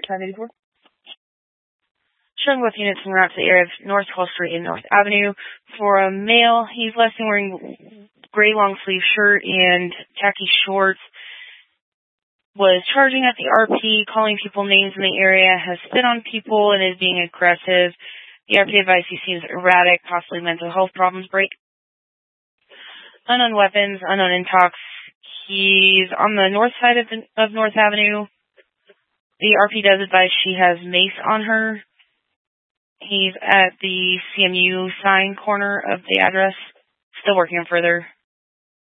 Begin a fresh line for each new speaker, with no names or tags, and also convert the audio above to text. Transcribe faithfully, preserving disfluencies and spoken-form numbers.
five eighty-four. Showing both units en route to the area of North twelfth Street and North Avenue. For a male, he's less than wearing gray long sleeve shirt and khaki shorts. Was charging at the R P, calling people names in the area, has spit on people, and is being aggressive. The R P advised he seems erratic, possibly mental health problems. Break. Unknown weapons, unknown intox. He's on the north side of, the, of North Avenue. The R P does advise she has mace on her. He's at the C M U sign corner of the address. Still working on further